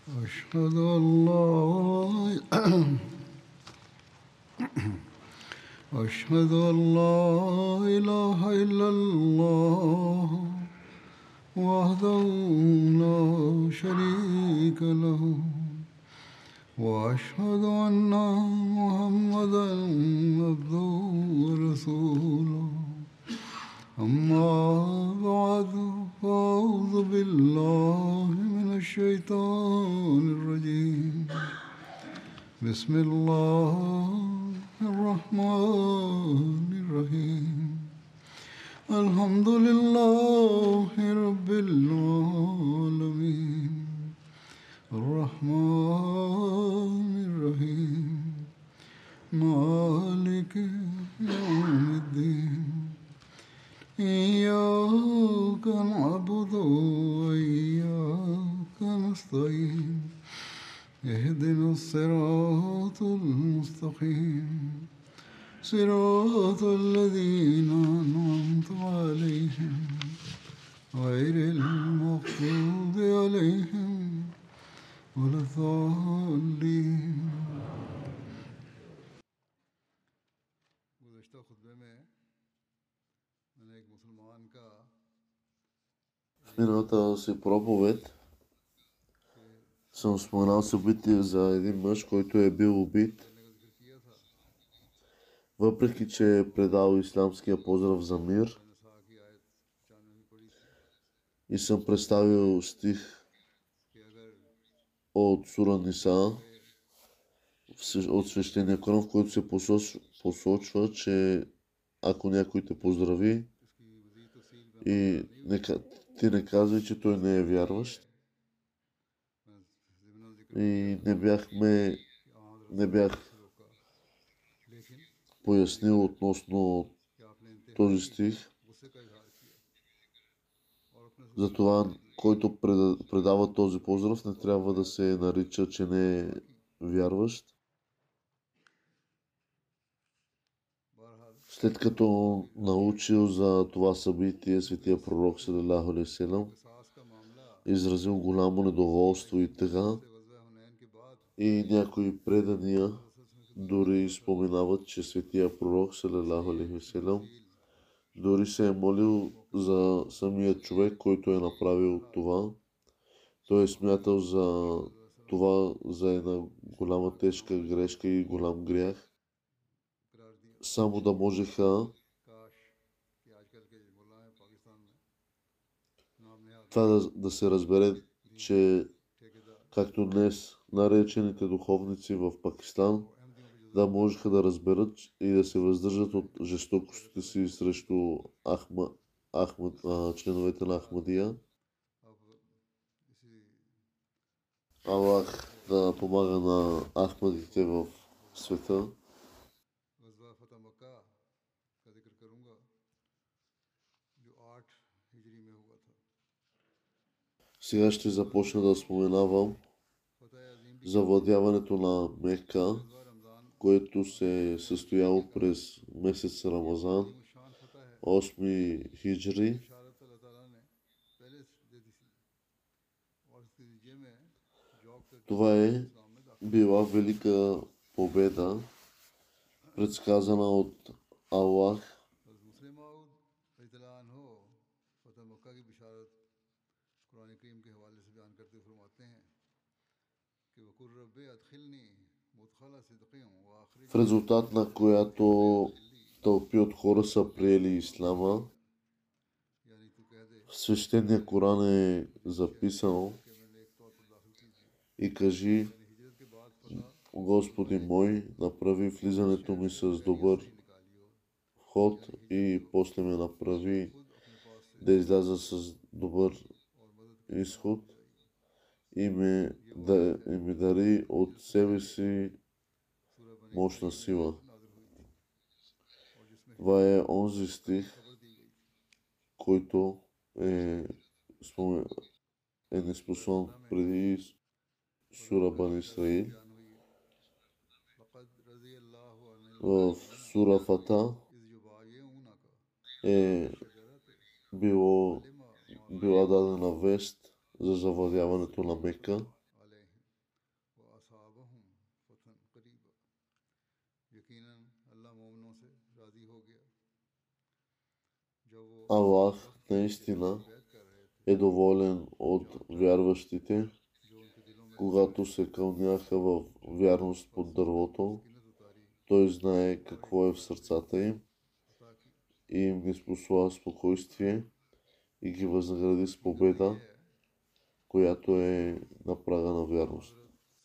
أشهد أن لا أشهد أن لا إله إلا الله وحده لا شريك له وأشهد أن محمدا عبده ورسوله أما بعد فأعوذ بالله من الشيطان الرجيم بسم الله الرحمن الرحيم الحمد لله رب العالمين الرحمن الرحيم مالك يوم الدين إياك نعبد وإياك نستعين اهدنا الصراط المستقيم صراط الذين أنعمت عليهم غير المغضوب عليهم ولا الضالين. गुज़श्ता खुतबे में मैंने एक मुसलमान का В миналата си проповед съм споменал събитие за един мъж, който е бил убит, въпреки че е предал ислямския поздрав за мир, и съм представил стих от Сура Ниса от свещения Коран, в който се посочва, че ако някой те поздрави и ти не казвай, че той не е вярващ. И не бях пояснил относно този стих. Затова, който предава този поздрав, не трябва да се нарича, че не е вярващ. След като научил за това събитие, светия пророк салалаху алейхи ва салям изразил голямо недоволство и тъга, и някои предания дори споменават, че светия пророк салалаху алейхи ва салям дори се е молил за самия човек, който е направил това. Той е смятал за това за една голяма тежка грешка и голям грях. Само да можеха това да се разбере, че както днес наречените духовници в Пакистан да можеха да разберат и да се въздържат от жестокостите си срещу членовете на Ахмадия. Аллах да помага на Ахмадите в света. Сега ще започна да споменавам завладяването на Мека, което се е състояло през месец Рамазан, 8 хиджри. Това е била велика победа, предсказана от Аллах. В резултат на която тълпи от хора са приели ислама. В свещения Коран е записано: и кажи: Господи мой, направи влизането ми с добър вход и после ме направи да изляза с добър изход и ми дари от себе си мощна сила. Това е онзи стих, който е неспослан преди Сура Бани Исраил. В Сура Фата е била дадена вест за завладяването на Мека. Аллах наистина е доволен от вярващите, когато се кълняха в вярност под дървото. Той знае какво е в сърцата им и им ги спосла спокойствие и ги възнагради с победа, която е на прага на вярност.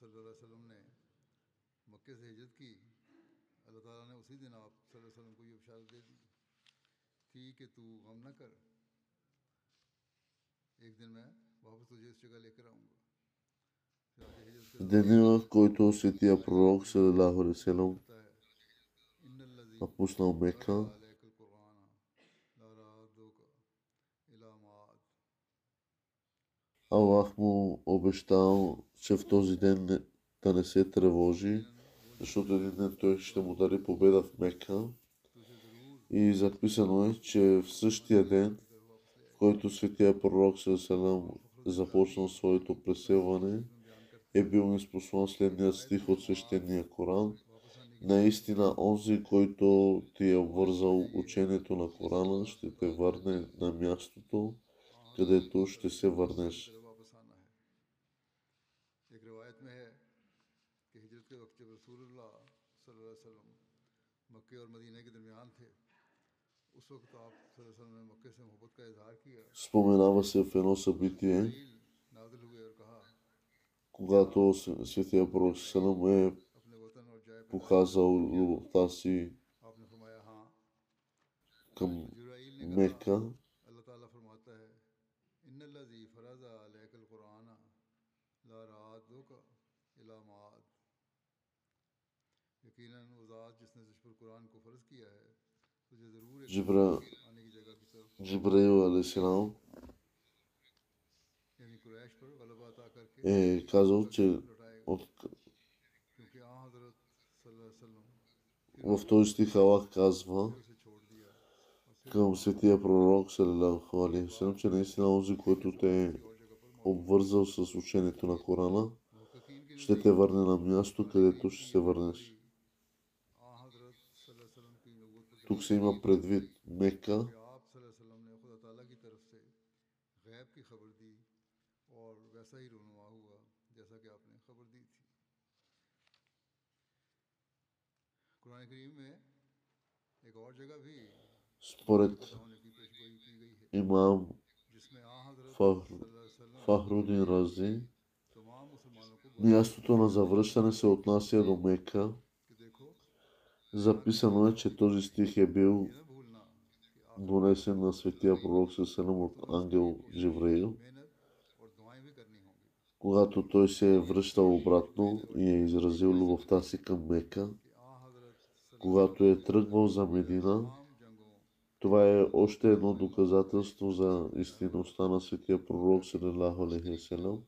В деня, в който светия пророк салалаху алейхи ва салям напуснал Мека, Аллах му обещал, че в този ден да не се тревожи, защото един ден той ще му даде победа в Мека. И записано е, че в същия ден, в който светия пророк салам започнал своето преселване, е бил ниспослан следният стих от свещения Коран. Наистина, онзи, който ти е обвързал учението на Корана, ще те върне на мястото, където ще се върнеш. Споменава се в едно събитие, когато светия пророк салам е показал любовта си към Мека. Джибраил алейхиссалам е казал, че в този стих Аллах казва към светия пророк салалаху алейхи ва салям, че наистина онзи, който те е обвързал с учението на Корана, ще те върне на място, където ще се върнеш. Тук се има предвид Мека. Според имам Фахрудин Рази, мястото на завръщане се отнася до Мека. Записано е, че този стих е бил донесен на светия пророк салам от ангел Джибраил, когато той се е връщал обратно и е изразил любовта си към Мека, когато е тръгвал за Медина. Това е още едно доказателство за истинността на светия пророк салалаху алейхи ва салям,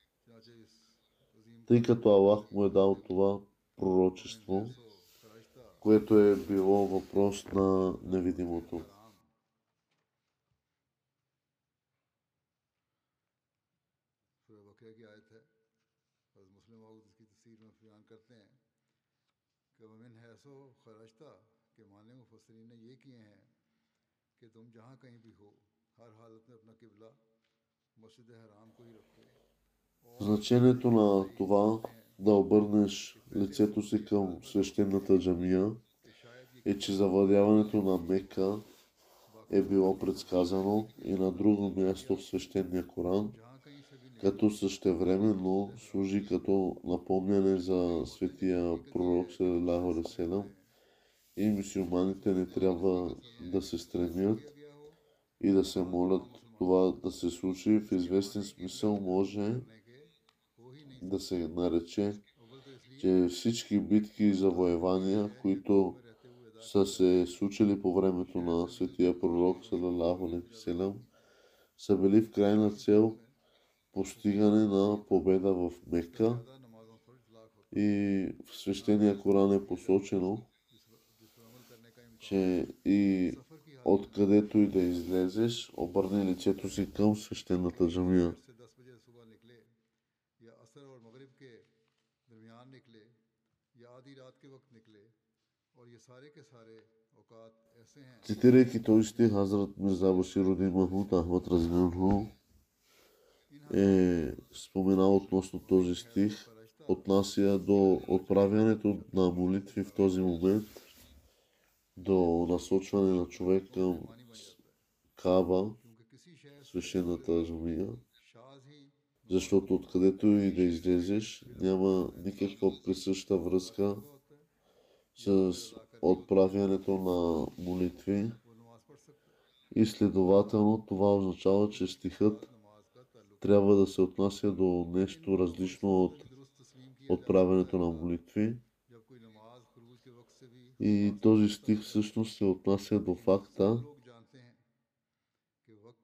тъй като Аллах му е дал това пророчество, което е било въпрос на невидимото. Значението на това да обърнеш лицето си към свещената джамия е, че завладяването на Мека е било предсказано и на друго място в свещения Коран, като същевременно служи като напомняне за светия пророк салалаху алейхи ва салям, и мюсюлманите не трябва да се стремят и да се молят това да се случи. В известен смисъл може да се нарече, че всички битки и завоевания, които са се случили по времето на светия пророк салалаху алейхи ва салям, са били в крайна цел постигане на победа в Мека. И в свещения Коран е посочено, че и откъдето и да излезеш, обърни лицето си към свещената джамия. और ये सारे के सारे औकात ऐसे हैं Цитирайки този стих, Хазрат Мирза Баширудин Махмуд Ахмад Разиланху इन е споменал относно този стих, отнася до отправянето на молитви в този момент, до насочване на човек към मानी बन जाता है Каба, क्योंकि किसी शय से свещената джамия, शाज ही защото откъдето и да излезеш, няма никаква присъща връзка हुआ होता है с отправянето на молитви वो नमाज पढ़ सकता है и следователно това означава, че стихът नमाज का ताल्लुक трябва да се отнася до нещо различно от दुरुस्त तस्लीम किया जा отправянето на молитви. जब कोई नमाज खरूज के वक्त से भी И този стих всъщност се отнася до факта, लोग जानते हैं कि वक्त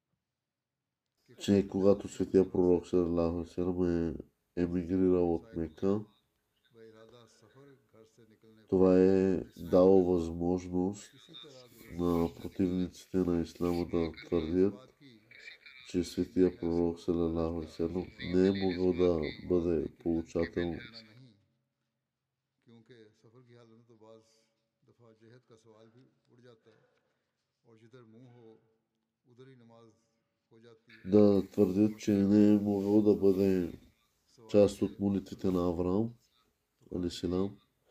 че когато светия пророк саллалаху алейхи ва саллям е емигрирал от Мека, व इरादा सफर घर से निकलने पर това е дало възможност किसी तरह на противниците на исляма да твърдят, बात की че светия пророк саллалаху алейхи ва саллям не е могъл да бъде получател करना नहीं क्योंकि सफर की हालत में तो बाज दफा जहद का सवाल भी उड़ जाता है और जिधर मुंह हो उधर ही नमाज हो जाती है да твърдят, че не е могъл да бъде част от молитвите на Авраам, алейхиссалам,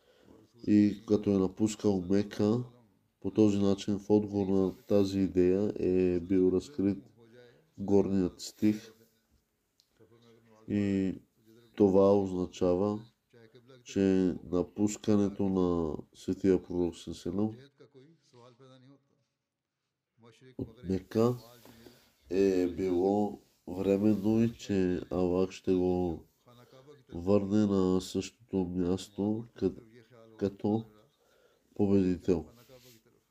и като е напускал Мека, по този начин в отговор на тази идея е бил разкрит हो जाए горният стих सफर में अगर नमाज и това означава, चाहे किबला की че напускането на светия пророк саллаллаху जहद का कोई सवाल पैदा नहीं होता मशरिक от मगरिब Мека माल जुनूब е било временно и че Аллах ще го खाना काबा की तरफ върне на същото място ये ख्याल हो като победител. खाना काबा की तरफ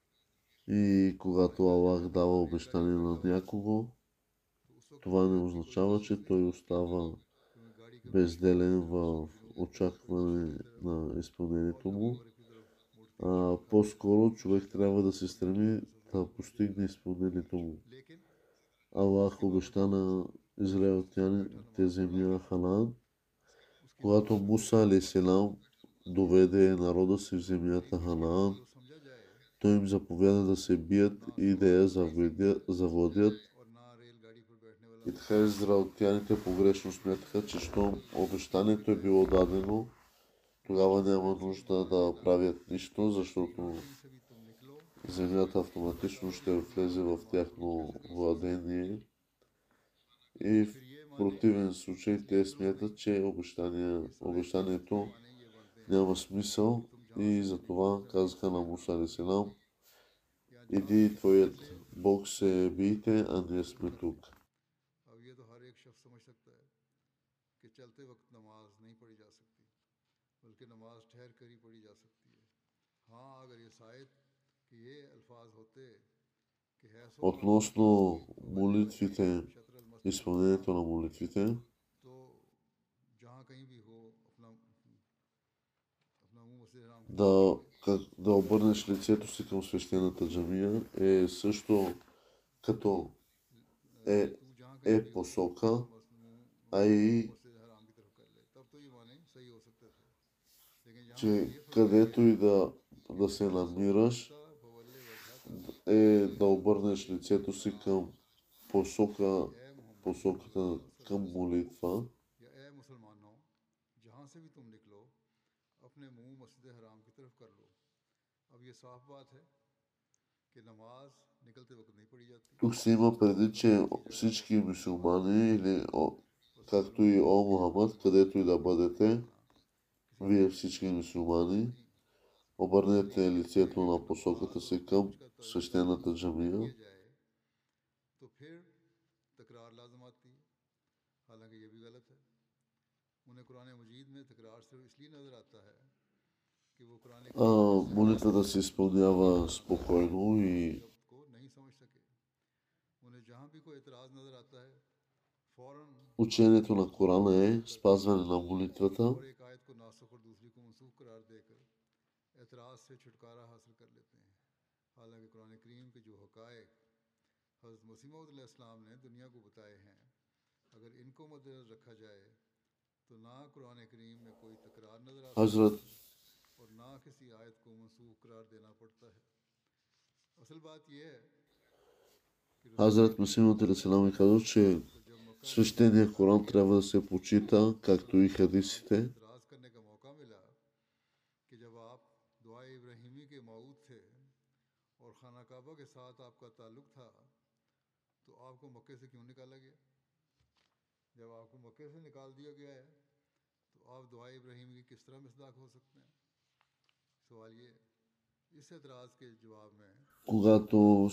И когато Аллах дава обещание на някого, तो उस वक्त това не означава, че той остава तुम्हें गाड़ी के безделен в очакване на изпълнението му, मगरिब की तरफ а по-скоро човек трябва да се стреми да постигне изпълнението му. लेकिन Аллах обеща на израелтяните земя Ханаан, когато Муса алейхиссалам доведе народа си в земята Ханаан, जो समझा जाए той им заповяда да се бият и да я завладят. और ना रेलगाड़ी पर बैठने वाला И така израелтяните погрешно смятаха, че щом обещанието е било дадено, тогава няма нужда да правят нищо, защото से भी तुम निकलो земята автоматично ще влезе в тяхно владение. И в противен случай те смятат, че обещанието माने ये बनते हैं няма смисъл и затова казаха на Муса алейхиссалам: иди твоят Бог се бийте, а ние сме тук. अब ये तो हर एक शख्स समझ सकता है कि चलते वक्त नमाज नहीं पढ़ी जा सकती बल्कि नमाज ठहर कर ही पढ़ी जा सकती है हाँ अगर ये शायद कि ये अल्फाज होते कि है सो Относно молитвите, शतर मस्जिद изпълнението на молитвите, तो जहाँ कहीं भी हो अपना अपना मुंह मस्जिद हराम की да обърнеш лицето си към свещената джамия е също като е, तू जहाँ е посока, मुंह а и मस्जिद हराम की तरफ कर ले तब तो ये माने सही हो सकते थे लेकिन यहाँ че където и да се намираш, बवल्ले वजह е да обърнеш лицето си към посоката към молитва. या ए मुसलमानों जहाँ से भी तुम निकलो अपने मुंह मस्जिद हराम की तरफ कर लो अब ये साफ बात है कि नमाज निकलते वक्त नहीं पढ़ी जाती Тук се има преди, че всички мусулмани или както и о Мухаммад, където и да бъдете, вие всички мусулмани, обърнете лицето на посоката си към свещената джамия. किया जाए तो फिर तकरार लाजम आती है हालांकि ये भी गलत है उन्हें कुरान मजीद में तकरार सिर्फ इसलिए नजर आता है कि वो कुरान Молитвата се изпълнява спокойно и को नहीं समझ सके उन्हें जहाँ भी कोई एतराज नजर आता है फौरन учението на Корана е спазване на молитвата. और एक आयत को नासुख और दूसरी को मनसूख करार देकर एतराज से छुटकारा हासिल कर लेते हैं हालांकि कुरान करीम के जो हकायक हज़रत मसीह मौऊद अलैहिस्सलाम ने दुनिया को बताए हैं अगर इनको मद्देनजर रखा जाए तो ना कुरान करीम में कोई तकरार नजर आ सकती Хазрат और ना किसी आयत को मनसूख करार देना पड़ता है। असल बात यह है कि रसूल Хазрат करीम Масимът Алейхиссалам е казал, че को जब मक्का में свещения Коран трябва да се почита, както и आपको хадисите, एतराज़ करने का मौका मिला कि जब आप दुआ इब्राहिमी के मऊद थे और खाना काबा के साथ आपका ताल्लुक था तो आपको मक्के से क्यों निकाला गया? जब आपको मक्के से निकाल दिया गया है तो आप दुआ इब्राहिम की किस तरह मिसदाक हो सकते हैं? सवाल ये है। इस एतराज़ के जवाब में когато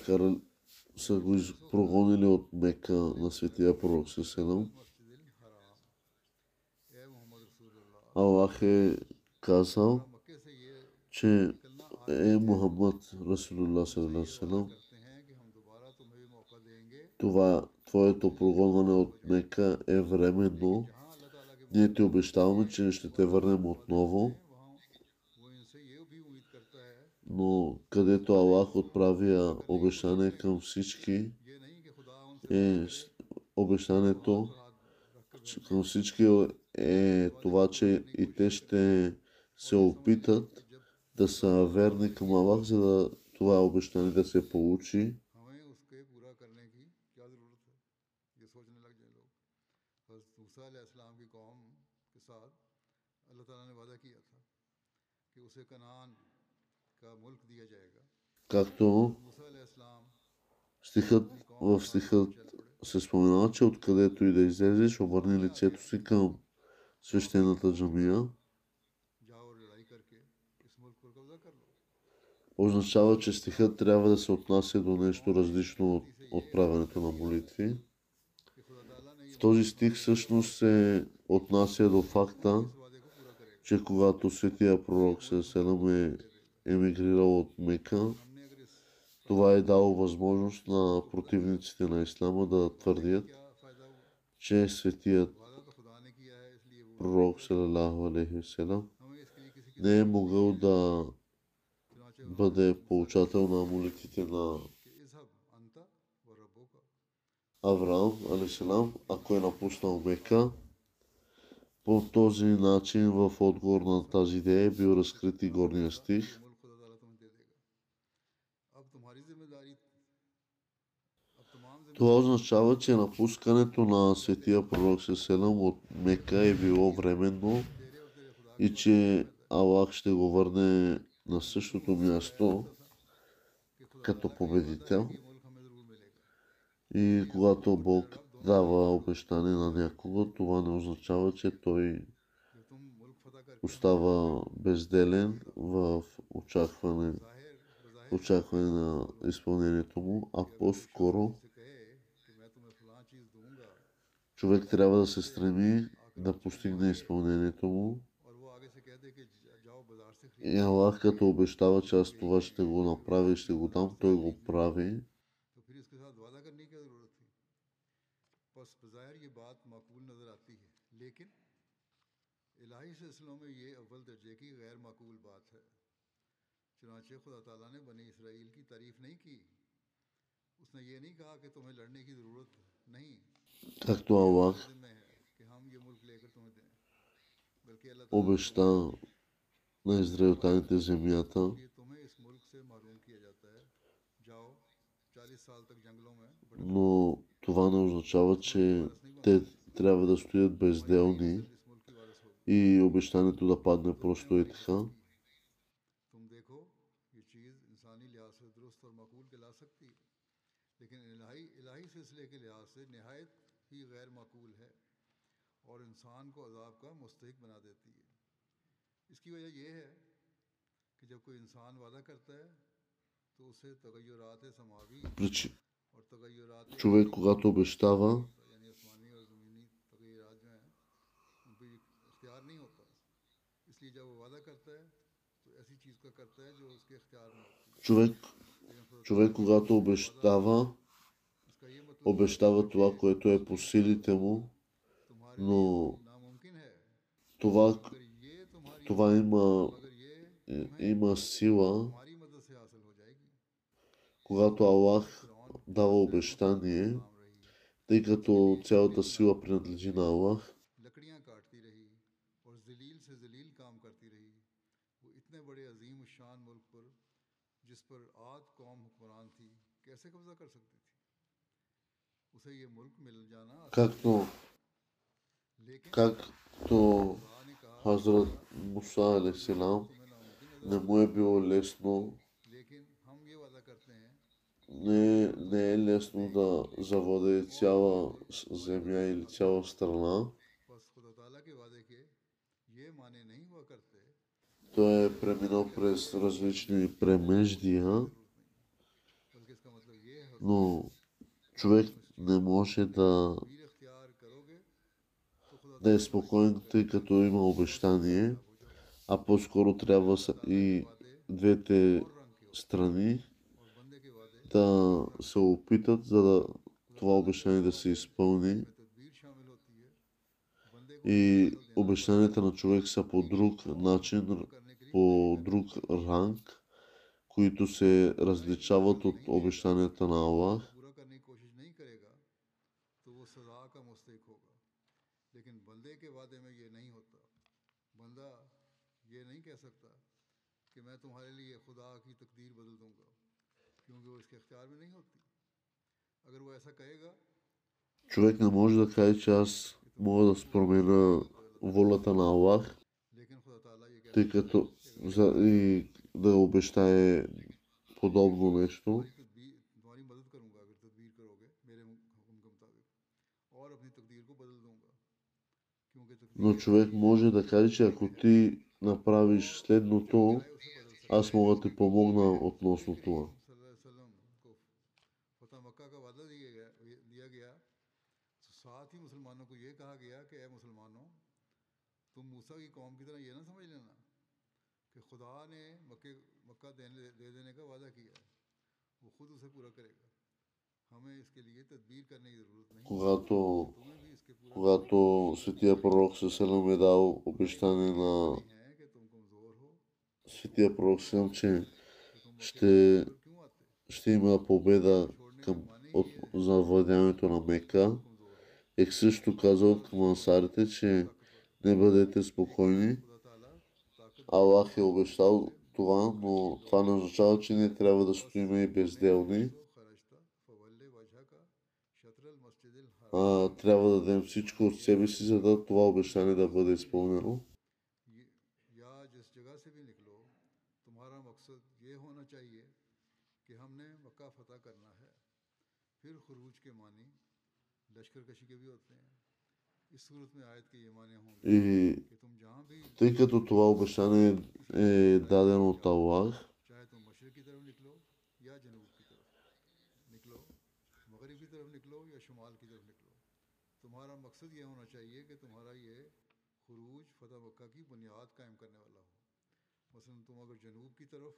са го прогонили от Мека на светия пророк Селам, मस्जिदिल हराम ए मोहम्मद रसूलुल्लाह Аллах е казал, मक्के से ये че निकलना е आरजी है। Мухаммад Расулулlah तुमसे ये वादा Селам, करते हैं कि हम दोबारा तुम्हें भी मौका देंगे това твоето прогонване от Мека е временно. जहाँ अल्लाह ताला के Ние ти обещаваме, че ще те върнем отново, वहाँ वो इनसे ये भी उम्मीद करता है но където Аллах отправя обещание към всички, ये नहीं कि खुदा उनसे е обещанието हाथ रख कर към всички е това, че и те ще се опитат да са верни към Аллах, за да това обещание да се получи. हमें उसके पूरा करने की क्या ज़रूरत है? ये सोचने लग जाए लोग। हज़रत मूसा अलैहिस्सलाम की कौम के साथ अल्लाह ताला ने वादा किया था कि उसे कनान का मुल्क दिया जाएगा। Както मूसा अलैहिस्सलाम в стихът се споменава, че откъдето и да излезеш, обърни лицето си към свещената джамия, जाओ और लड़ाई करके इस मुल्क पर कब्जा कर लो। означава, че стихът трябва да се отнася до нещо различно от отправянето на молитви. कि खुदा ताला ने ये В този стих всъщност се отнася до факта, इस वादे को पूरा करेगा। че когато светия пророк Селам е емигрирал от Мека, हमने अगर इस това е дало възможност на противниците на Ислама да твърдят, क्या फ़ायदा हुआ? че светият वादा तो खुदा ने किया है इसलिए वो пророк салалаху алейхи васелам हमें इसके लिए किसी की не е могъл да चुनाचे бъде получател на молитвите на कि इज़हब अंता व रब्बुका Авраам алейхиссалам, ако е напуснал Мека. По този начин в отговор на тази идея е бил разкрит и горния стих. मुल्क खुदा ताला तुम्हें दे देगा। अब तुम्हारी जिम्मेदारी अब तमाम Това означава, че напускането на светия пророк Селам от Мека е било временно तेरे और तेरे खुदा и че Аллах ще го върне на същото място के खुदा като ताला का ये वादा है победител. कि ये मुल्क हमें ज़रूर मिलेगा। И когато Бог дава обещание на някого, това не означава, че той जब तुम मुल्क फतह करके остава безделен в जाहिर очакване на изпълнението му, а по-скоро से कहे कि मैं तुम्हें फलां चीज़ दूंगा човек трябва да се стреми да постигне изпълнението му. और वो आगे से कह दे कि जाओ बाजार से И Аллах като обещава, че аз това ще го направя и ще го дам, той го прави. तो फिर इसके साथ वादा करने की क्या ज़रूरत थी? बस बज़ाहिर ये बात माकूल नज़र आती है, लेकिन इलाही सिलसिलों में ये अव्वल दर्जे की गैर माकूल बात है। चुनांचे खुदा ताला ने बनी इसराइल की तारीफ नहीं की। उसने ये नहीं कहा कि तुम्हें लड़ने की ज़रूरत नहीं, Както Аллах में है कि हम ये मुल्क लेकर तुम्हें दें, बल्कि अल्लाह ताला обеща на израелтяните земята, ये तुम्हें इस मुल्क से महरूम किया जाता है। जाओ 40 साल तक जंगलों में но това не означава, че те трябва да стоят безделни इस मुल्क की वारिस होगी। и обещанието да падне просто и така. तुम देखो ये चीज़ इंसानी लिहाज से दुरुस्त और माकूल कहला सकती है, लेकिन इलाही सिलसिले के लिहाज से नहायत ही गैर माकूल है और इंसान को अजाब का मुस्तहिक बना देती है। इसकी वजह यह है कि जब कोई इंसान वादा करता है तो उसे तगय्युरात समावी Причи- और तगय्युरात Човек, когато обещава, यानी आसमानी और ज़मीनी तगय्युरात जो हैं उन पर इख्तियार नहीं होता, इसलिए जब वो वादा करता है तो ऐसी चीज़ का करता है जो उसके इख्तियार में होती है। човек, когато обещава, इसका ये मतलब обещава това, което е по силите му, तुम्हारे но नामुमकिन है, това, अगर ये तुम्हारी това अगर ये има сила, तुम्हारी मदद से हासिल हो जाएगी। когато Аллах дава обещание, काम रही тъй като цялата сила принадлежи на Аллах. लकड़ियां काटती रही और जलील से जलील काम करती रही, वो इतने बड़े अजीम शान मुल्क पर जिस पर आद कौम हुक्मरान थी कैसे कब्जा कर सकती थी। उसे ये मुल्क मिल जाना आसान Както, था, लेकिन както खुदा ने कहा Хазрат बेटा Муса ये गुज़ारना алейхиссалам तुम्हें नामुमकिन नजर не आता му है, е било лесно, लेकिन हम ये वादा करते हैं не е лесно да завладее और цяла हमारी земя मदद से или हासिल цяла होगा। страна. बस खुदा ताला के वादे के ये माने नहीं हुआ करते Той कि е खुदा ने преминал कहते през हैं различни तुम्हें सोचने की премеждия, ज़रूरत नहीं, बल्कि इसका मतलब ये होता है но कि अगर човек तुम इस не चीज़ में може да, तदबीर इख्तियार करोगे तो खुदा да е ताला तुम्हारी मदद спокоен, тъй करेगा като има और तुम обещание, कामयाब हो जाओगे। а по-скоро трябва खुदा ताला के и वादे двете और रंग के होते हैं страни और बंदे के वादे और да रंग се के होते हैं। опитат, за да खुदा това ताला के обещание वो да се वादे изпълни. जिनमें तदबीर शामिल होती है, बंदे को उसकी И शक्ल देना पड़ती है обещанията на човек са по друг और начин, पूरा करने के लिए वही по मेहनत друг करनी पड़ती है। ранг, които се खुदा एक वादा различават от नहीं देगा обещанията на और Аллах. उसे पूरा करने की कोशिश नहीं करेगा तो वो सजा का मुस्तहिक होगा, लेकिन बंदे के वादे में ये नहीं होता। बंदा ये नहीं कह सकता कि मैं तुम्हारे लिए खुदा की तकदीर बदल दूंगा, क्योंकि वो इसके इख्तियार में नहीं होती। अगर वो ऐसा कहेगा Човек не може да каже, че аз कि तुम мога да променя तो अल्लाह ताला कर волята सकता на है, Аллах, लेकिन खुदा ताला ये कह тъй सकता है като कि अगर मैं चाहता и да обещае подобно нещо. तुम्हारी तदबीर तुम्हारी मदद करूंगा, अगर तदबीर करोगे मेरे हुक्म के मुताबिक, और अपनी तकदीर को बदल दूंगा, क्योंकि Но तकदीर човек може да каже, че खुदा की ако है ти और направиш जो следното, चाहे उसे बदल सकता аз है। мога да ти помогна नबी относно करीम това. सल्लल्लाहु अलैहि वसल्लम को फतह मक्का का वादा दिया गया तो साथ ही मुसलमानों को ये कहा गया कि ए मुसलमानों, तुम मूसा की कौम की तरह ये ना समझ लेना कि खुदा ने मक्का दे देने का वादा किया है, वो खुद उसे पूरा करेगा। हमें इसके लिए तदबीर करने की ज़रूरत नहीं, Когато, तुम्हें भी इसके पूरा करने когато की ज़रूरत है। светия пророк Сеселам е дал तुम्हें обещание ये на नहीं है कि तुम कमज़ोर हो светия пророк Селам, че तो तुम मक्के को ще, छोड़कर क्यों आते। ще има मक्के को победа छोड़ने के към, माने ही от ये हैं завладяването на कि तुम Мека. कमज़ोर हो Ек също казал към और ансарите, वो че ताकतवर है, не бъдете लेकिन спокойни. खुदा ताला ताकत देने Аллах е वाला है обещал जिसे това, मक्का की но това दौलत не देता है। означава, че ние трябва да बस стоим и मेरे безделни. नबीसो खरजता फवल्ले वजह का शत्रल मस्जिदिल हराम Трябва да дадем всичко от себе си, за да това обещание да бъде изпълнено. या जिस जगह से भी निकलो, तुम्हारा मकसद ये होना चाहिए कि हमने मक्का फतह करना है। फिर खुरूज के मानी लश्कर कशी के भी होते हैं। इस सूरत में आयत के ये माने होंगे И कि तुम जहाँ भी тъй като това обещание किसी е लड़ाई के дадено लिए от जाओ, Аллах, चाहे तुम मशरिक की तरफ निकलो या जनूब की तरफ निकलो, मगरिब की तरफ निकलो या शुमाल की तरफ निकलो, तुम्हारा मकसद ये होना चाहिए कि तुम्हारा ये खुरूज फतह मक्का की बुनियाद कायम करने वाला हो। मसलन तुम अगर जनूब की तरफ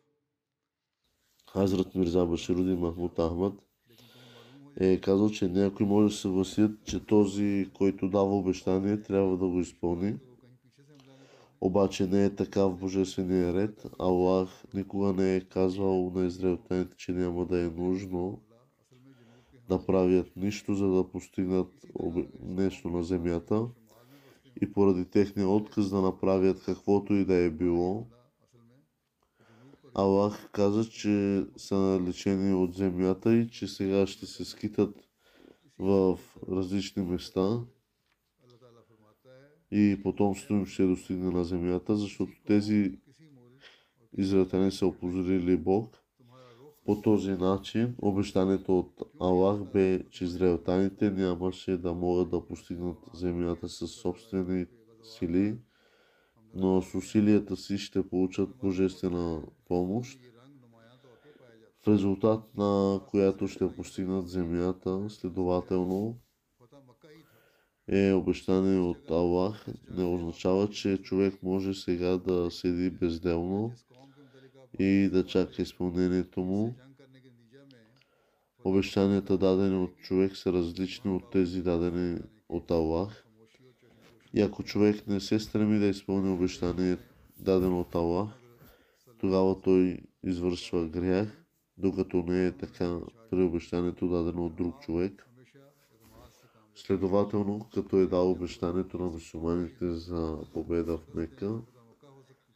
Хазрат Мирза Баширудин Махмуд Ахмад लेकिन तुम्हें मालूम हो е जाए казал, че някой може да се съгласят, че този, който дава обещание, трябва да го изпълни. तो कहीं पीछे से हमला नहीं कर देंगे। Обаче не е така в Божествения ред. Аллах никога не е казвал на израелтяните, че няма да е нужно हमला असल में जनूब के да हमले правят нищо, за да постигнат इसी तरह अगर нещо на земята. शुमाल में बसते हों И поради техния отказ да направят каквото и да е било, हमला असल में जनूब पर Аллах каза, че са налечени от земята и че сега ще се скитат इसी в तरह различни места अल्लाह ताला फरमाता है и потомството им ще достигне на земята, защото тези किसी मुल्क और किसी израелтяни са опозорили Бог. तुम्हारा रुख По този начин обещанието от Аллах бе, че израелтяните нямаше да могат да постигнат земята със собствени сили, но с усилията си ще получат божествена помощ, ये रंग नुमायां तौर पे पाया जाता в резултат на която ще постигнат земята. Следователно फतह मक्का ही था। е обещание от Аллах. Не означава, че човек може сега да седи безделно जिस कौम के मुतालिक आप и да чака изпълнението му. जंग करने के नतीजे में Обещанията дадени от човек са различни от тези дадени от Аллах. खामोशी और चश्मपोशी И ако човек не се стреми да изпълни обещание дадено от Аллах, тогава той извършва грях, докато не е така при обещанието дадено от друг човек. हमेशा इगमास से काम लेता Следователно, като е дал обещанието на мусулманите за победа в Мека, है। फतह मक्का हो सकती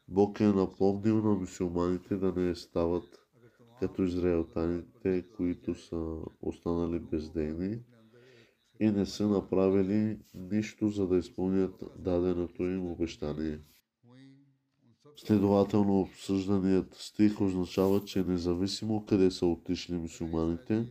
Бог е напомнил на мюсюлманите да не стават като израелтяните, които са останали бездейни и не са направили нищо, за да изпълнят даденото им обещание. Следователно, обсъжданият стих означава, че независимо къде са отишли мюсюлманите,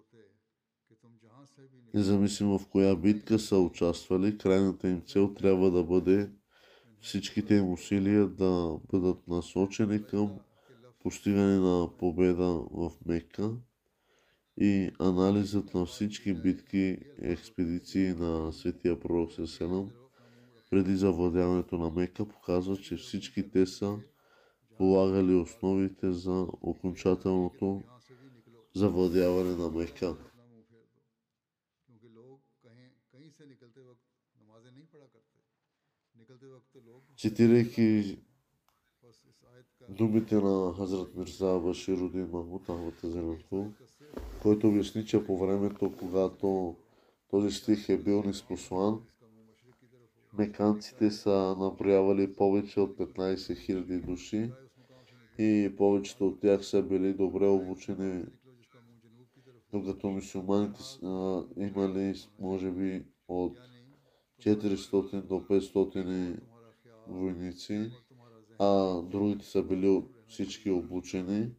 независимо в коя битка са участвали, крайната им цел трябва да бъде всичките им усилия да бъдат насочени към постигане на победа в Мека, и анализът на всички битки и експедиции на светия пророк Селам преди завладяването на Мека показва, че всички те са полагали основите за окончателното завладяване на Мека. Цитирайки думите на Хазрат Мирза Баширудин Махмуд Ахмад Зеленху, който обясни, че по времето, когато този стих е бил ниспослан, меканците са наброявали повече от 15 000 души и повечето от тях са били добре обучени, докато мюсюлманите имали може би от 400 до 500 войници, а другите са били всички обучени.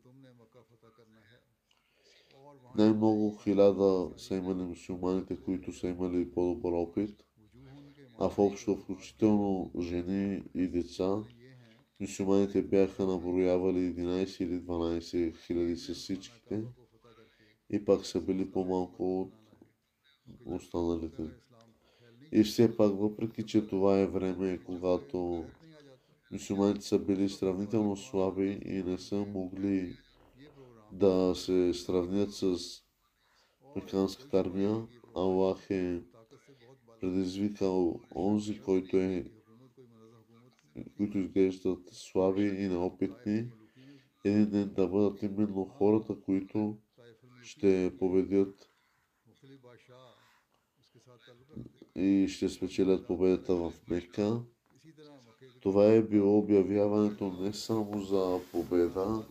Най-много 1000 са имали мюсюлманите, които са имали по-добър опит, а в общо, включително жени и деца, мюсюлманите бяха наброявали 11 или 12 хиляди с всичките и пак са били по-малко от останалите. И все пак, въпреки че това е време, когато мюсюлманите са били сравнително слаби и не са могли да се сравнят с меканската армия, Аллах е предизвикал онзи, които изглеждат слаби и неопитни, един ден да бъдат именно хората, които ще победят и ще спечелят победата в Мека. Това е било обявяването не само за победа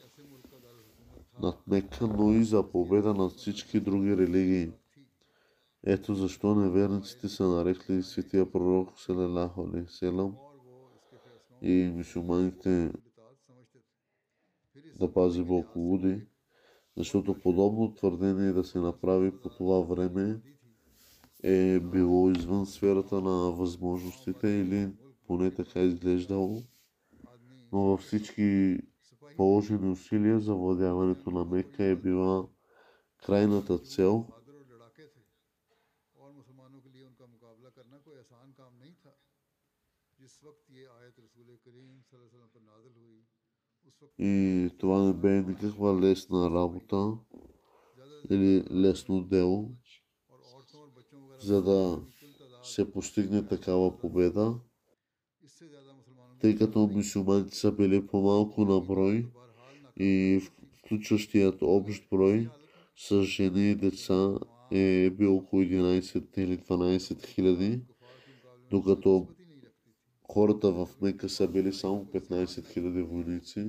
над Мека, но и за победа над всички други религии. Ето защо неверниците са нарекли светия пророк салалаху алейхи селам и мюсюлманите да пази Бог луди, защото подобно твърдение да се направи по това време е било извън сферата на възможностите или поне така изглеждало, но във всички положени усилия за владяването на Мека е била крайната цел. И това не бе никаква лесна работа или лесно дело, за да се постигне такава победа, тъй като мюсюлманите са били по-малко на брой и включващият общ брой с жени и деца е бил около 11 или 12 хиляди, докато хората в Мека са били само 15 хиляди войници.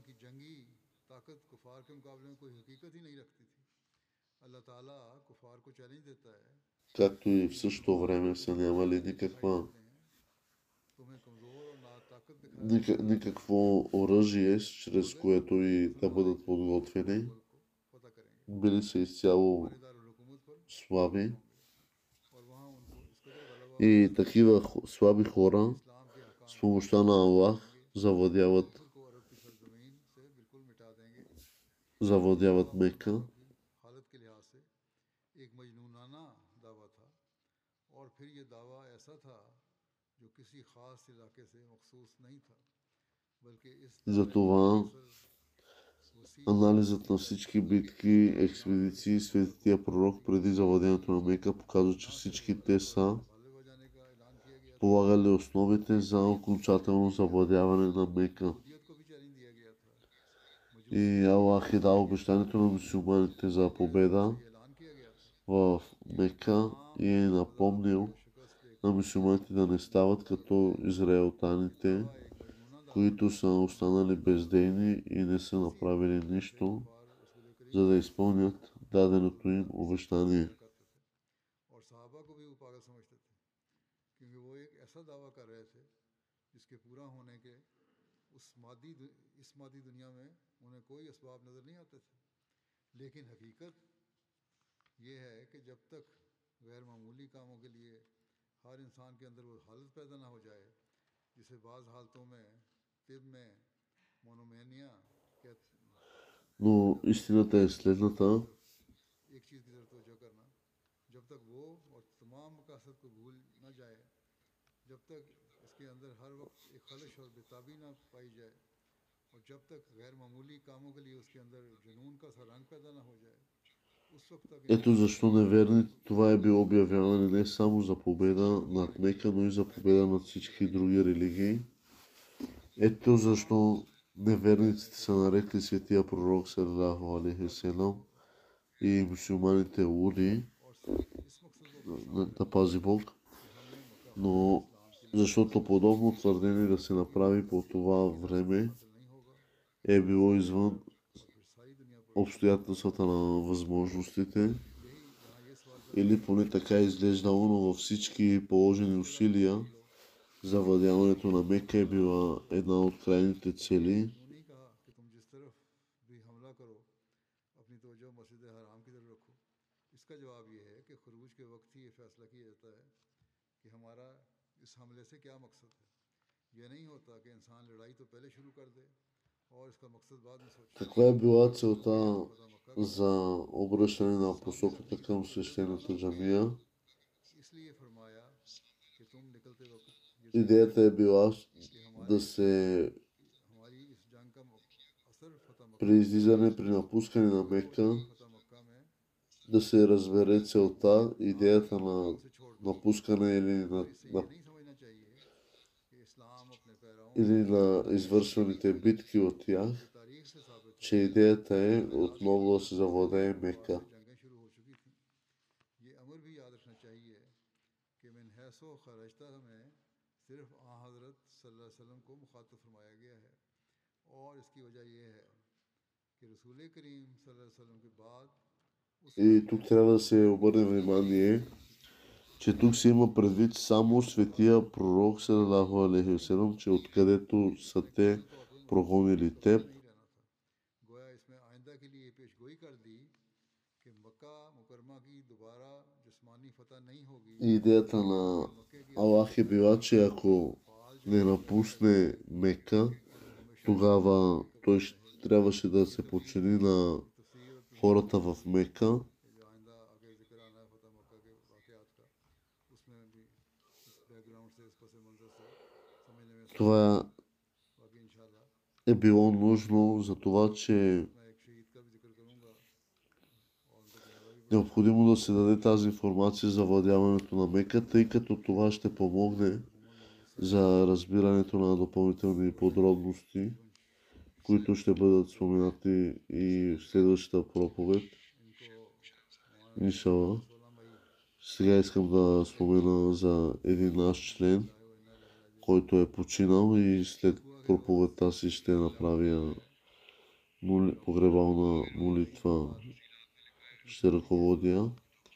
Както и в същото време са нямали никакво оръжие, чрез което и да бъдат подготвени. Били са изцяло слаби. И такива слаби хора с помощта на Аллах завладяват Мека. Затова анализът на всички битки, експедиции, светия пророк преди завладяването на Мека показва, че всички те са полагали основите за окончателно завладяване на Мека. И Аллах е дал обещанието на мюсюлманите за победа в Мека и е напомнил на мюсюлманите да не стават като израелтяните, които са останали бездейни и не са направили нищо, за да изпълнят даденото им обещание. Но истината е следната. Ето защо неверните, това е било обявяване не само за победа над Мека, но и за победа над всички други религии. Ето защо неверниците са нарекли светия пророк саллалаху алейхи селам и мюсюлманите луди, да пази Бог. Но защото подобно твърдение да се направи по това време е било извън обстоятелствата на възможностите, или поне така изглеждало, но във всички положени усилия завладяването на Мека е била една от крайните цели. Каква е била целта за обръщане на посоката към свещената джамия? Идеята е била да се при излизане, при напускане на Мека, да се разбере целта, идеята на напускане или на извършваните битки от тях, че идеята е отново да се завладее Мека. И тук трябва да се обърне внимание, че тук се има предвид само светия пророк саллалаху алейхи ва салям, че откъдето са те прогонили теб. И идеята на Аллах е била, че ако не напусне Мека, тогава той трябваше да се подчини на хората в Мека. Това е било нужно за това, че необходимо да се даде тази информация за владяването на Мека, тъй като това ще помогне за разбирането на допълнителни подробности, които ще бъдат споменати и в следващата проповед. Иншалла. Сега искам да спомена за един наш член, който е починал, и след проповедта си ще направя погребална молитва. Ще ръководя.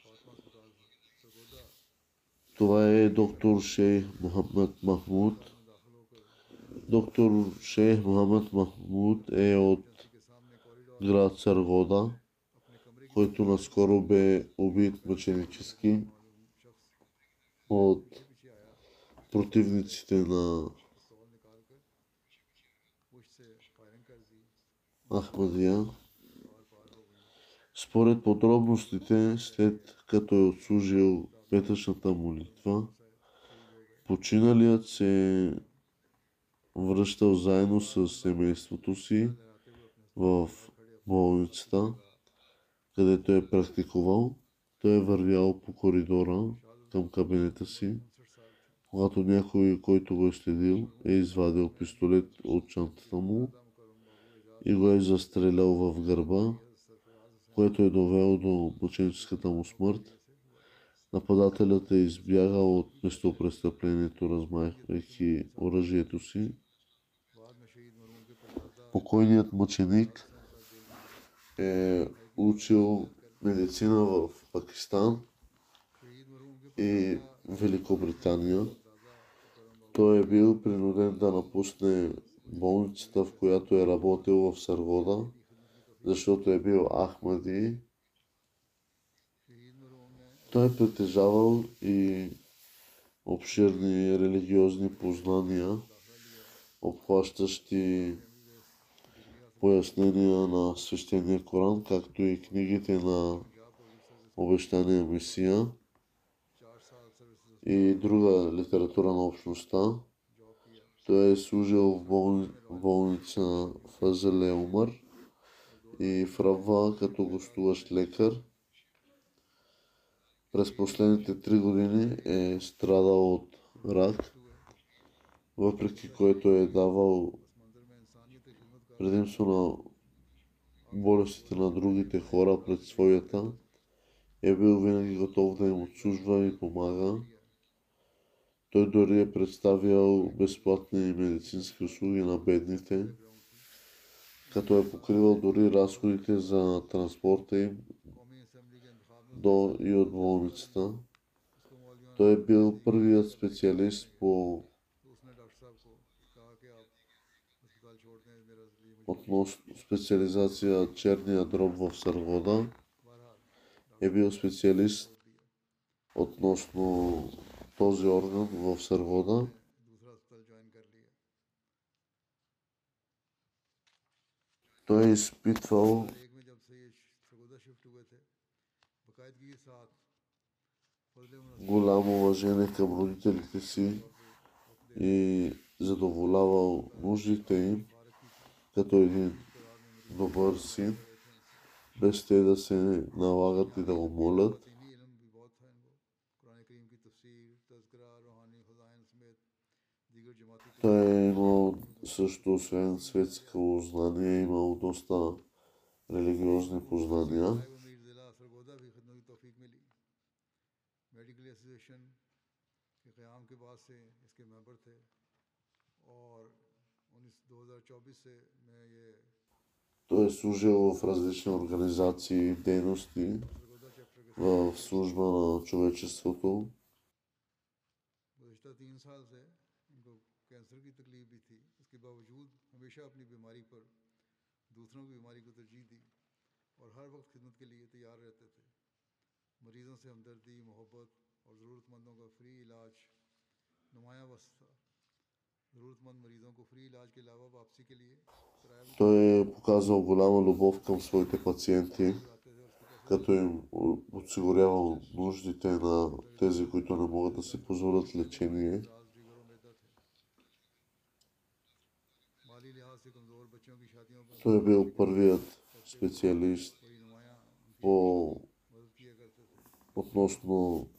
Това е доктор Шейх Мохамед Махмуд. Доктор Шейх Мохамед Махмуд е от град Саргода, който наскоро бе убит мъченически от противниците на Ахмадия. Според подробностите, след като е отслужил петъчната молитва, починалият се връщал заедно с семейството си в болницата, където е практикувал. Той е вървял по коридора към кабинета си, когато някой, който го е следил, е извадил пистолет от чантата му и го е застрелял в гърба, което е довело до мъченическата му смърт. Нападателят е избягал от местопрестъплението, размахвайки оръжието си. Покойният мъченик е учил медицина в Пакистан и Великобритания. Той е бил принуден да напусне болницата, в която е работил в Саргода, защото е бил Ахмади. Той е притежавал и обширни религиозни познания, обхващащи пояснения на свещения Коран, както и книгите на обещания Месия и друга литература на общността. Той е служил в болница Фазеле Умар и в Рава като гостуващ лекар. През последните 3 години е страдал от рак, въпреки което е давал предимство на болестите на другите хора пред своята. Е бил винаги готов да им отслужва и помага. Той дори е представял безплатни медицински услуги на бедните, като е покривал дори разходите за транспорта им до и от болницата. Той е бил първият специалист относно специализация черния дроб в Саргода. Е бил специалист относно този орган в Саргода. Той е изпитвал голямо уважение към родителите си и задоволявал нуждите им като един добър син, без те да се налагат и да го молят. Той е имал също, освен светско знание, е имал доста религиозни познания. Той е служил в различни организации и дейности в служба на човечеството. Той е показал голяма любов към своите пациенти, като им осигурявал нуждите на тези, които не могат да си позволят лечение. Той е бил първият специалист относно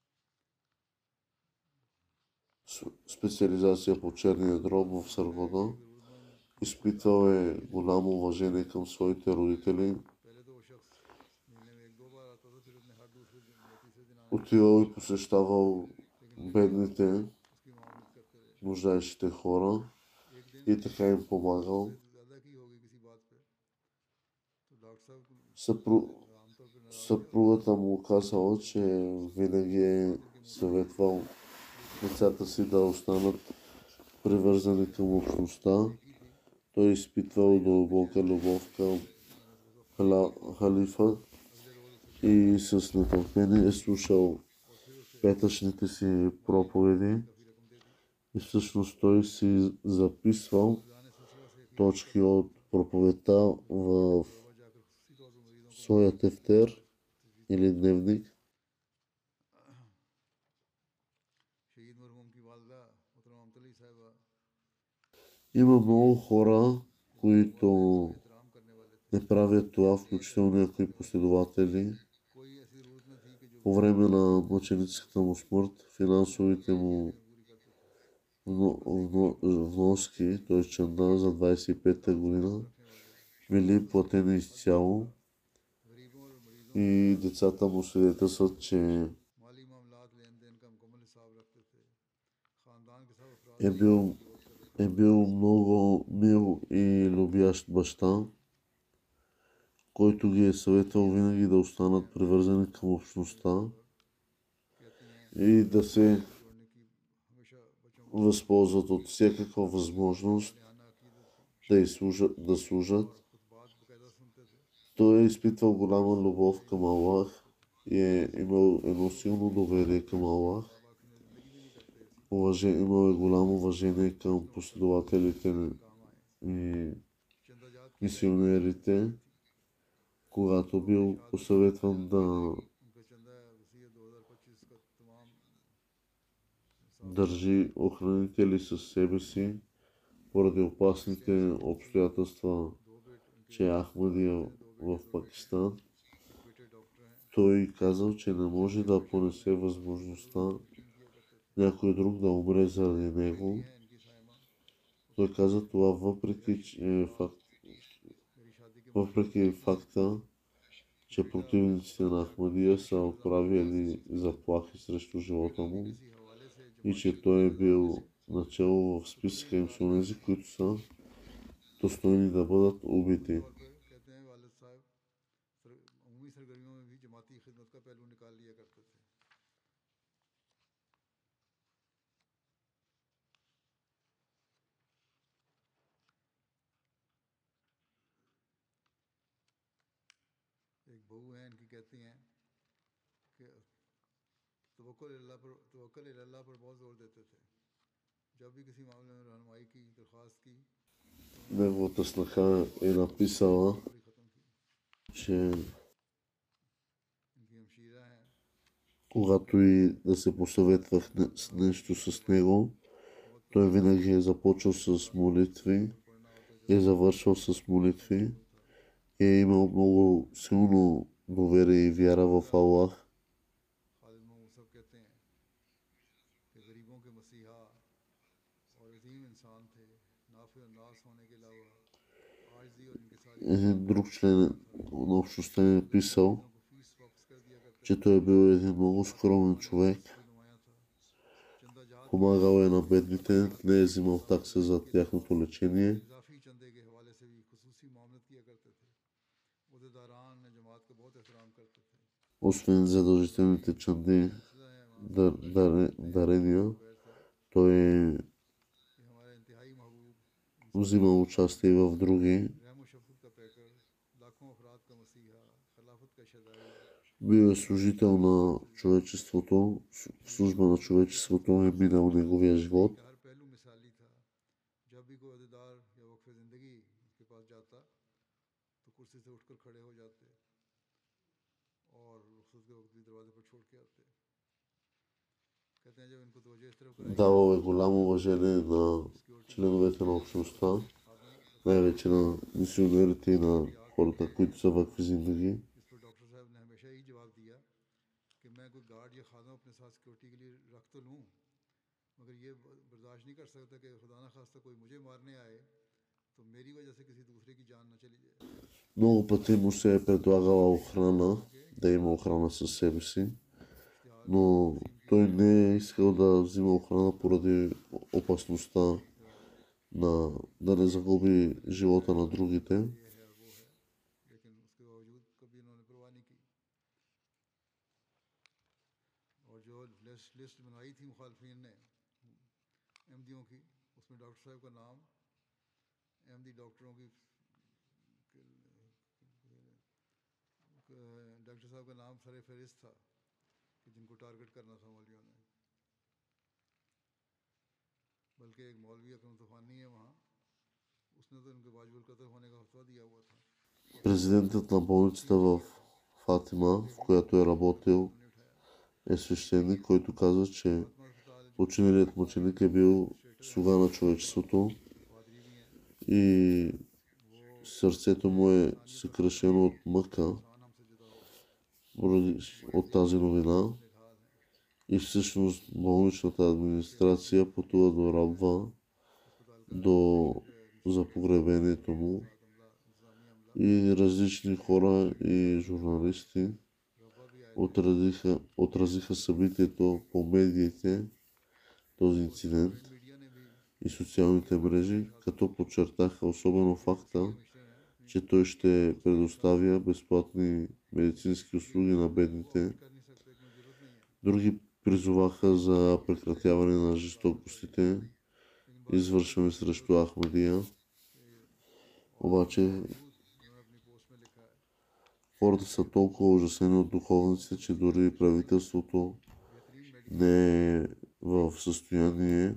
специализация по черния дроб в Саргода. Изпитвал е голямо уважение към своите родители. Отивал и посещавал бедните, нуждаещите хора и така им помагал. Съпругата му казала, че винаги е съветвал децата си да останат привързани към общността. Той е изпитвал дълбока любов към халифа и с нетърпение е слушал петъчните си проповеди. И всъщност той си записвал точки от проповедта в своя тефтер или дневник. Има много хора, които не правят това, включително някои последователи. По време на мъченицката му смърт, финансовите му вноски, т.е. чанда за 25-та година, били платени изцяло и децата му свидетелстват, че е бил е бил много мил и любящ баща, който ги е съветвал винаги да останат привързани към общността и да се възползват от всякаква възможност да служат. Той е изпитвал голяма любов към Аллах и е имал едно силно доверие към Аллах. Имал е голямо уважение към последователите и мисионерите, когато бил посъветван да държи охранители със себе си поради опасните обстоятелства, че Ахмадия в Пакистан. Той казал, че не може да понесе възможността някой друг да умре заради него. Той каза това въпреки факта, че противниците на Ахмадия са отправили заплахи срещу живота му и че той е бил начало в списъка им с онези, които са достойни да бъдат убити. Неговата снаха е написала, че когато и да се посъветвах с нещо с него, той винаги е започвал с молитви и е завършвал с молитви и е имал много силно доверие и вяра в Аллах. Един друг член на общността ми е писал, че той е бил един много скромен човек. Помагал е на бедните, не е взимал такса за тяхното лечение. Освен задължителните чанди дарения, той е взимал участие в други. Бил е служител на човечеството, в служба на човечеството е минал неговия живот. Давал е голямо уважение на членовете на общността, най-вече на мисионерите и на хората, които са вакфи зиндаги. Много пъти му се е предлагала охрана, да има охрана със себе си, но той не е искал да взима охрана поради опасността да не загуби живота на другите. Президентът на болницата в Фатима, в която е работил, е свещеник, който казва, че починалият мъченик е бил слуга на човечеството и сърцето му е съкръшено от мъка от тази новина. И всъщност болничната администрация пътува до Рабва за погребението му и различни хора и журналисти отразиха събитието по медиите, този инцидент. и социалните мрежи, като подчертаха особено факта, че той ще предоставя безплатни медицински услуги на бедните. Други призоваха за прекратяване на жестокостите, извършване срещу Ахмадия. Обаче хората са толкова ужасени от духовниците, че дори правителството не е в състояние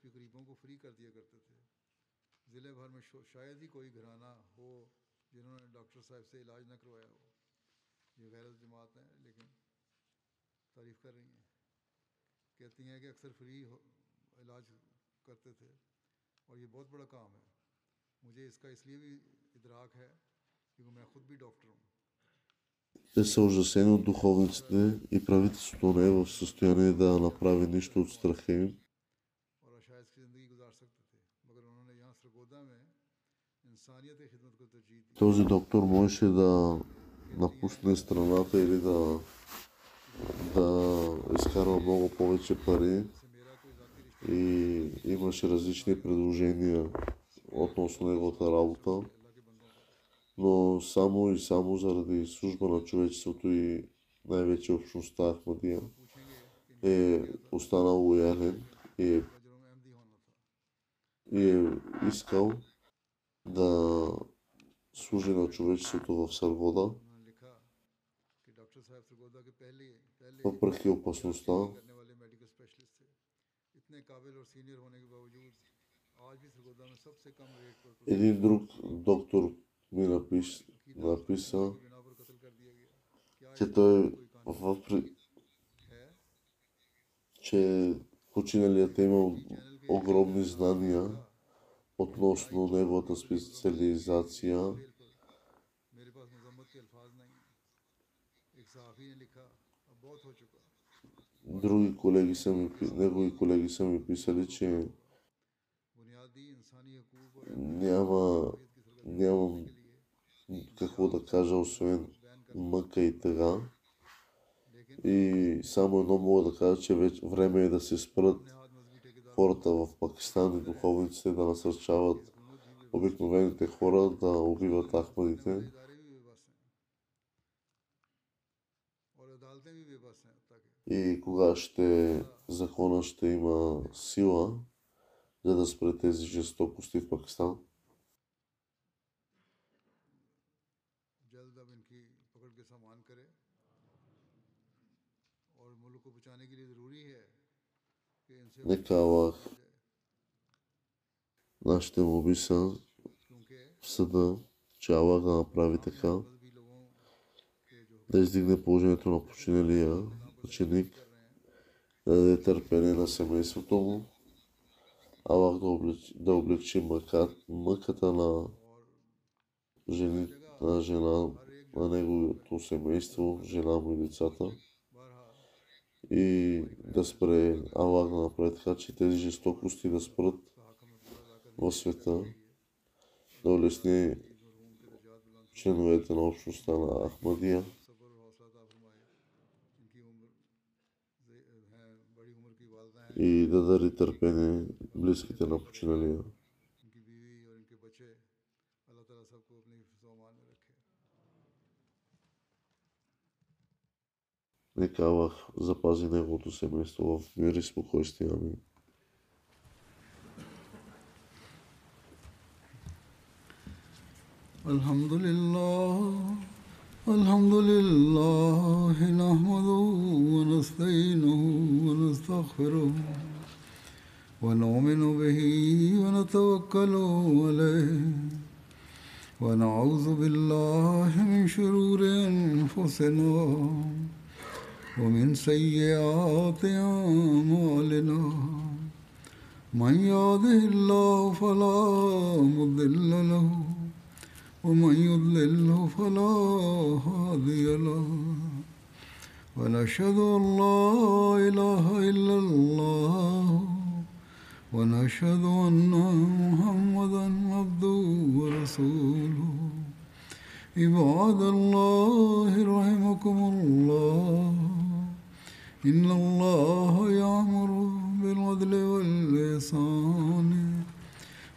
те са ужасени от духовниците и правителството не е в състояние да направи нищо от страха им. Този доктор можеше да напусне страната или да изкарва много повече пари и имаше различни предложения относно неговата работа, но само и само заради служба на човечеството и най-вече общността Ахмадия е останал лоялен и е искал да служи на човечеството в Саргода, въпреки опасността. Един друг доктор ми написа, че той че починалият е имал огромни знания относно неговата специализация. Негови колеги са ми писали, че нямам какво да кажа, освен мъка и тъга. И само едно мога да кажа, че вече време е да се спрат хората в Пакистан и духовниците да насърчават обикновените хора да убиват ахмадите. И кога закона ще има сила, за да спре тези жестокости в Пакистан? Нека Аллах, нашите молби са в съда, че Аллах да направи така, да издигне положението на починалия ученик, да даде търпение на семейството му, Аллах да облегчи мъката на жена, на неговото семейство, жена му и децата, и да спре Аллах да направи така, че тези жестокости да спрат в света, да улесни членовете на общността на Ахмадия и да даде търпение близките на починалия. Нека Аллах запази неговото семейство в мир и спокойствие. Амин. Alhamdulillah, nahmaduhu wa nasta'inuhu wa nastaghfiruh wa nu'minu bihi wa natawakkalu alayhi wa na'udhu billahi min shururi anfusina wa min sayyiati a'malina. Man yahdihillahu fala mudilla lahu ومن يضلله فلا هادي له ونشهد أن لا إله إلا الله ونشهد أن محمدا عبده ورسوله. عباد الله رحمكم الله، إن الله يأمر بالعدل والإحسان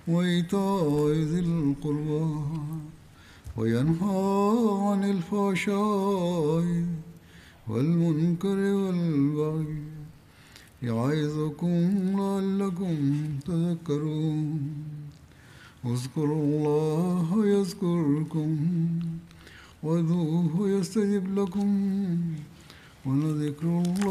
وإيتاء ذي القربى وينهى عن الفحشاء والمنكر والبغي يعظكم لعلكم تذكرون اذكروا الله يذكركم وادعوه يستجب لكم ولذكر الله